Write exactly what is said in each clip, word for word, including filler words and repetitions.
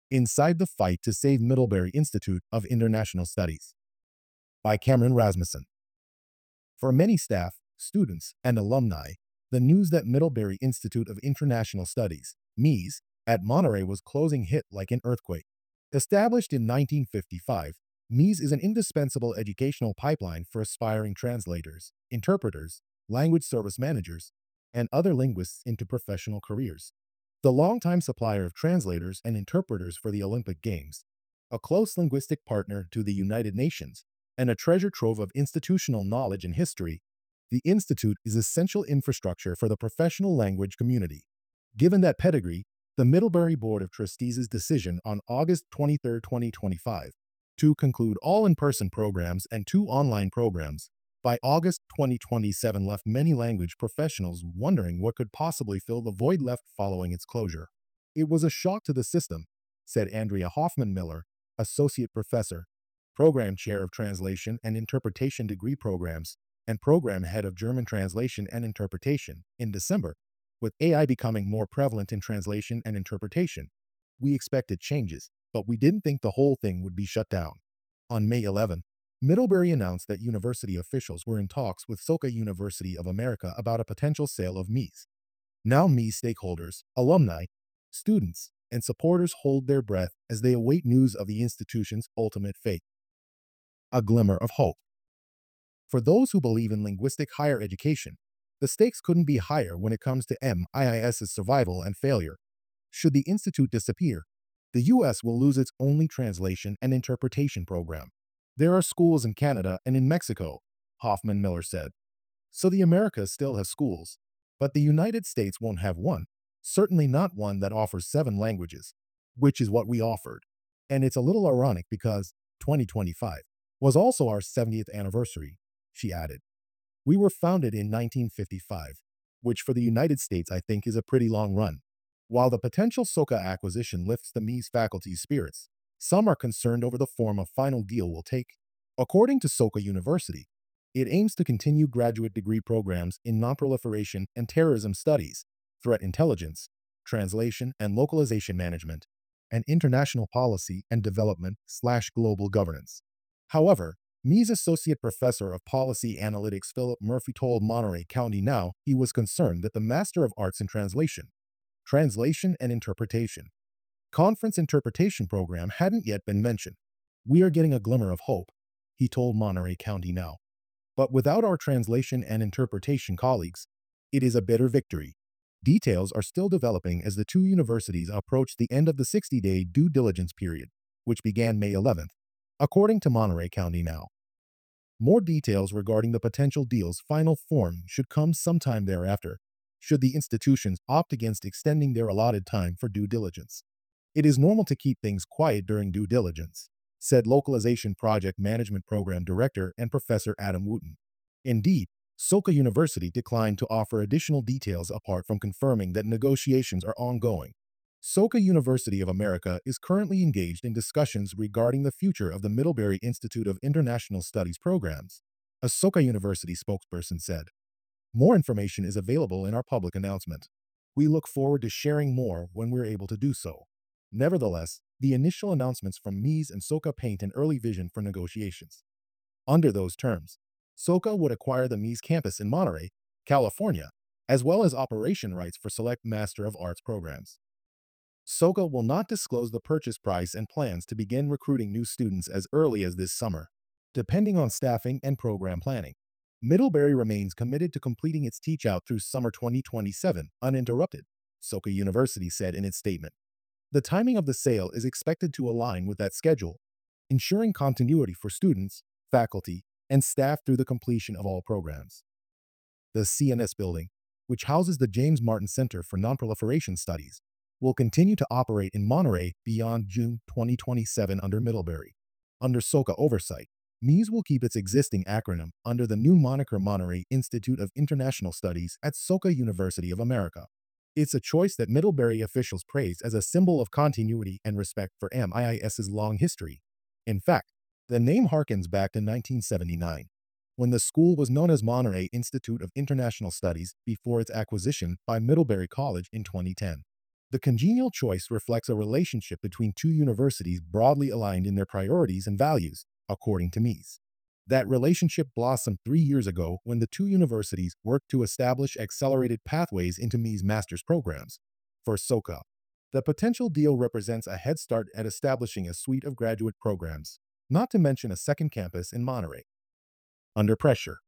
Inside the Fight to Save Middlebury Institute of International Studies by Cameron Rasmussen. For many staff, students, and alumni, the news that Middlebury Institute of International Studies, M I S, at Monterey was closing hit like an earthquake. Established in nineteen fifty-five, M I S is an indispensable educational pipeline for aspiring translators, interpreters, language service managers, and other linguists into professional careers. The longtime supplier of translators and interpreters for the Olympic Games, a close linguistic partner to the United Nations, and a treasure trove of institutional knowledge and history, the Institute is essential infrastructure for the professional language community. Given that pedigree, the Middlebury Board of Trustees' decision on August twenty-third, twenty twenty-five, to conclude all in-person programs and two online programs by August twenty twenty-seven left many language professionals wondering what could possibly fill the void left following its closure. It was a shock to the system, said Andrea Hoffman Miller, Associate Professor, Program Chair of Translation and Interpretation Degree Programs, and Program Head of German Translation and Interpretation, in December. With A I becoming more prevalent in translation and interpretation, we expected changes, but we didn't think the whole thing would be shut down. On May eleventh, Middlebury announced that university officials were in talks with Soka University of America about a potential sale of M I S. Now M I S stakeholders, alumni, students, and supporters hold their breath as they await news of the institution's ultimate fate. A glimmer of hope. For those who believe in linguistic higher education, the stakes couldn't be higher when it comes to M I S's survival and failure. Should the institute disappear, the U S will lose its only translation and interpretation program. There are schools in Canada and in Mexico, Hoffman Miller said. So the Americas still have schools, but the United States won't have one, certainly not one that offers seven languages, which is what we offered. And it's a little ironic because twenty twenty-five was also our seventieth anniversary, she added. We were founded in nineteen fifty-five, which for the United States I think is a pretty long run. While the potential Soka acquisition lifts the M I S faculty's spirits, some are concerned over the form a final deal will take. According to Soka University, it aims to continue graduate degree programs in nonproliferation and terrorism studies, threat intelligence, translation and localization management, and international policy and development slash global governance. However, M I S Associate Professor of Policy Analytics Philip Murphy told Monterey County Now he was concerned that the Master of Arts in Translation, Translation and Interpretation, Conference Interpretation Program hadn't yet been mentioned. We are getting a glimmer of hope, he told Monterey County Now. But without our translation and interpretation colleagues, it is a bitter victory. Details are still developing as the two universities approach the end of the sixty-day due diligence period, which began May eleventh, according to Monterey County Now. More details regarding the potential deal's final form should come sometime thereafter, should the institutions opt against extending their allotted time for due diligence. It is normal to keep things quiet during due diligence, said Localization Project Management Program Director and Professor Adam Wooten. Indeed, Soka University declined to offer additional details apart from confirming that negotiations are ongoing. Soka University of America is currently engaged in discussions regarding the future of the Middlebury Institute of International Studies programs, a Soka University spokesperson said. More information is available in our public announcement. We look forward to sharing more when we're able to do so. Nevertheless, the initial announcements from M I S and Soka paint an early vision for negotiations. Under those terms, Soka would acquire the M I S campus in Monterey, California, as well as operation rights for select Master of Arts programs. Soka will not disclose the purchase price and plans to begin recruiting new students as early as this summer, depending on staffing and program planning. Middlebury remains committed to completing its teach-out through summer twenty twenty-seven uninterrupted, Soka University said in its statement. The timing of the sale is expected to align with that schedule, ensuring continuity for students, faculty, and staff through the completion of all programs. The C N S building, which houses the James Martin Center for Nonproliferation Studies, will continue to operate in Monterey beyond June twenty twenty-seven under Middlebury. Under Soka oversight, M I S will keep its existing acronym under the new moniker Monterey Institute of International Studies at Soka University of America. It's a choice that Middlebury officials praised as a symbol of continuity and respect for M I S's long history. In fact, the name harkens back to nineteen seventy-nine, when the school was known as Monterey Institute of International Studies before its acquisition by Middlebury College in twenty ten. The congenial choice reflects a relationship between two universities broadly aligned in their priorities and values, according to Mies. That relationship blossomed three years ago when the two universities worked to establish accelerated pathways into Mies master's programs. For SoCa, the potential deal represents a head start at establishing a suite of graduate programs, not to mention a second campus in Monterey. Under pressure.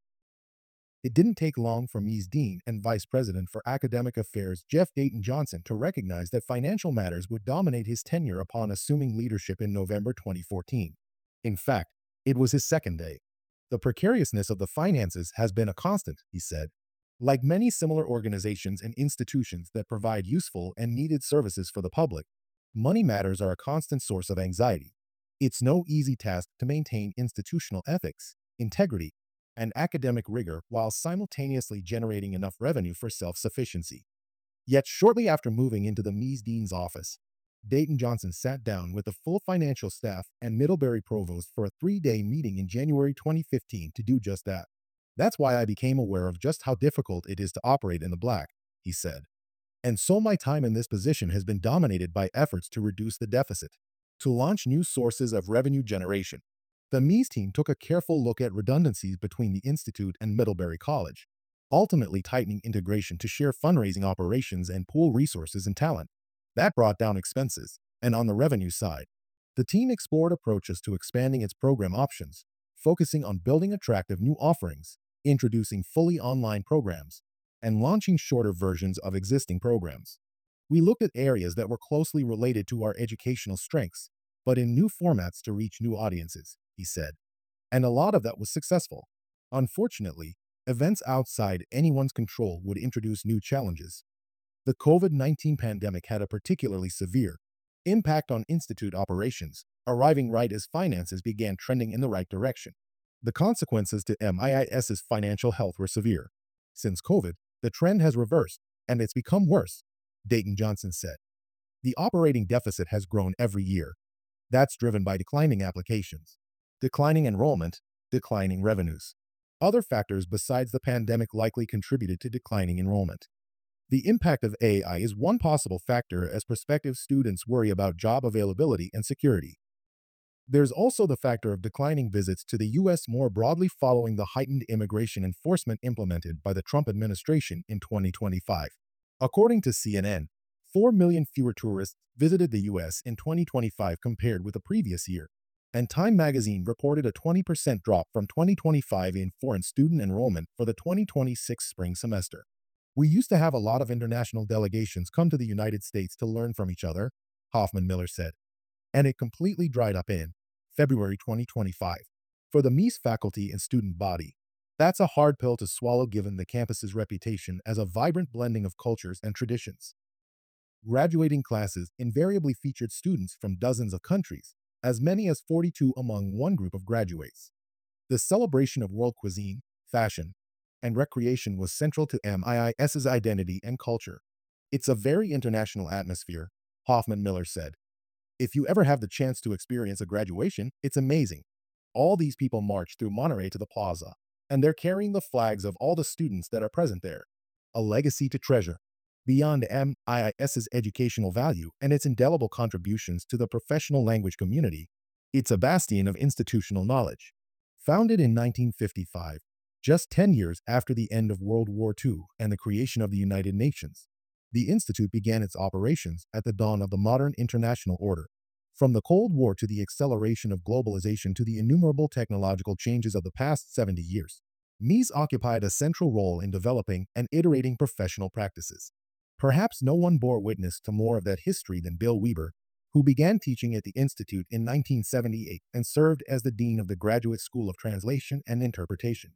It didn't take long for Mies Dean and Vice President for Academic Affairs Jeff Dayton Johnson to recognize that financial matters would dominate his tenure upon assuming leadership in November twenty fourteen. In fact, it was his second day. The precariousness of the finances has been a constant, he said. Like many similar organizations and institutions that provide useful and needed services for the public, money matters are a constant source of anxiety. It's no easy task to maintain institutional ethics, integrity, and academic rigor while simultaneously generating enough revenue for self-sufficiency. Yet shortly after moving into the Mies Dean's office, Dayton Johnson sat down with the full financial staff and Middlebury Provost for a three-day meeting in January twenty fifteen to do just that. That's why I became aware of just how difficult it is to operate in the black, he said. And so my time in this position has been dominated by efforts to reduce the deficit, to launch new sources of revenue generation. The Mies team took a careful look at redundancies between the Institute and Middlebury College, ultimately tightening integration to share fundraising operations and pool resources and talent. That brought down expenses, and on the revenue side, the team explored approaches to expanding its program options, focusing on building attractive new offerings, introducing fully online programs, and launching shorter versions of existing programs. We looked at areas that were closely related to our educational strengths, but in new formats to reach new audiences, he said. And a lot of that was successful. Unfortunately, events outside anyone's control would introduce new challenges. The COVID nineteen pandemic had a particularly severe impact on institute operations, arriving right as finances began trending in the right direction. The consequences to MIIS's financial health were severe. Since COVID, the trend has reversed, and it's become worse, Dayton Johnson said. The operating deficit has grown every year. That's driven by declining applications, declining enrollment, declining revenues. Other factors besides the pandemic likely contributed to declining enrollment. The impact of A I is one possible factor as prospective students worry about job availability and security. There's also the factor of declining visits to the U S more broadly following the heightened immigration enforcement implemented by the Trump administration in twenty twenty-five. According to C N N, four million fewer tourists visited the U S in twenty twenty-five compared with the previous year, and Time magazine reported a twenty percent drop from twenty twenty-five in foreign student enrollment for the twenty twenty-six spring semester. We used to have a lot of international delegations come to the United States to learn from each other, Hoffman Miller said, and it completely dried up in February twenty twenty-five. For the Mies faculty and student body, that's a hard pill to swallow given the campus's reputation as a vibrant blending of cultures and traditions. Graduating classes invariably featured students from dozens of countries, as many as forty-two among one group of graduates. The celebration of world cuisine, fashion, and recreation was central to MIIS's identity and culture. It's a very international atmosphere, Hoffman Miller said. If you ever have the chance to experience a graduation, it's amazing. All these people march through Monterey to the plaza, and they're carrying the flags of all the students that are present there. A legacy to treasure. Beyond MIIS's educational value and its indelible contributions to the professional language community, it's a bastion of institutional knowledge. Founded in nineteen fifty-five, just ten years after the end of World War Two and the creation of the United Nations, the Institute began its operations at the dawn of the modern international order. From the Cold War to the acceleration of globalization to the innumerable technological changes of the past seventy years, Mies occupied a central role in developing and iterating professional practices. Perhaps no one bore witness to more of that history than Bill Weber, who began teaching at the Institute in nineteen seventy-eight and served as the Dean of the Graduate School of Translation and Interpretation.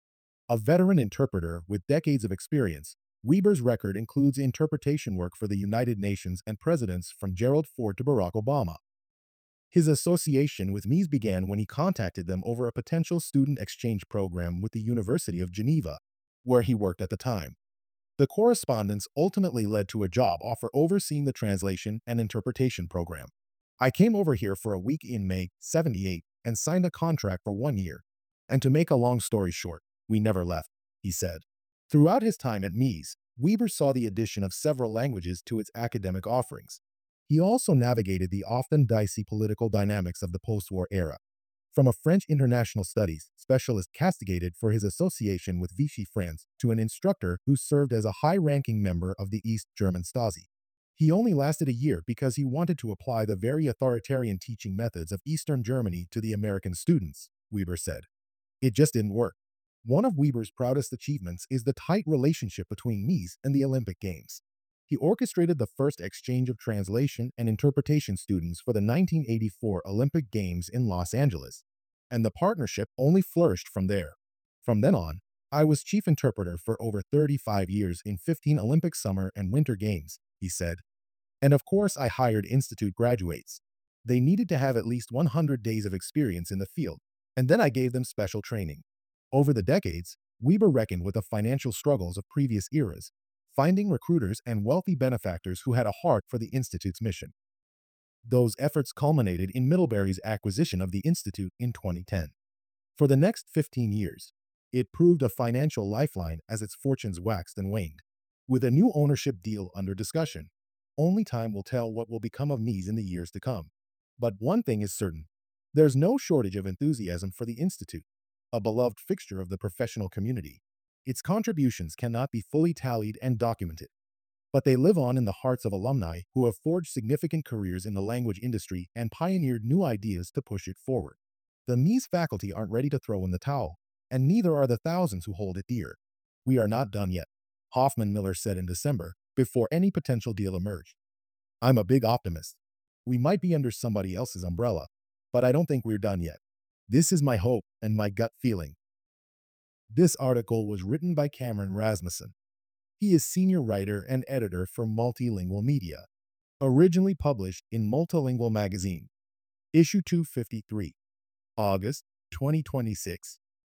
A veteran interpreter with decades of experience, Weber's record includes interpretation work for the United Nations and presidents from Gerald Ford to Barack Obama. His association with Mies began when he contacted them over a potential student exchange program with the University of Geneva, where he worked at the time. The correspondence ultimately led to a job offer overseeing the translation and interpretation program. I came over here for a week in May seventy-eight and signed a contract for one year. And to make a long story short, we never left, he said. Throughout his time at Mies, Weber saw the addition of several languages to its academic offerings. He also navigated the often dicey political dynamics of the post-war era. From a French international studies specialist castigated for his association with Vichy France to an instructor who served as a high-ranking member of the East German Stasi. He only lasted a year because he wanted to apply the very authoritarian teaching methods of Eastern Germany to the American students, Weber said. It just didn't work. One of Weber's proudest achievements is the tight relationship between Mies and the Olympic Games. He orchestrated the first exchange of translation and interpretation students for the nineteen eighty-four Olympic Games in Los Angeles, and the partnership only flourished from there. From then on, I was chief interpreter for over thirty-five years in fifteen Olympic summer and winter games, he said. And of course, I hired institute graduates. They needed to have at least one hundred days of experience in the field, and then I gave them special training. Over the decades, Weber reckoned with the financial struggles of previous eras, finding recruiters and wealthy benefactors who had a heart for the Institute's mission. Those efforts culminated in Middlebury's acquisition of the Institute in twenty ten. For the next fifteen years, it proved a financial lifeline as its fortunes waxed and waned. With a new ownership deal under discussion, only time will tell what will become of Mies in the years to come. But one thing is certain, there's no shortage of enthusiasm for the Institute, a beloved fixture of the professional community. Its contributions cannot be fully tallied and documented, but they live on in the hearts of alumni who have forged significant careers in the language industry and pioneered new ideas to push it forward. The Mies faculty aren't ready to throw in the towel, and neither are the thousands who hold it dear. We are not done yet, Hoffman Miller said in December, before any potential deal emerged. I'm a big optimist. We might be under somebody else's umbrella, but I don't think we're done yet. This is my hope and my gut feeling. This article was written by Cameron Rasmussen. He is senior writer and editor for Multilingual Media, originally published in Multilingual Magazine, issue two fifty-three, August twenty twenty-six.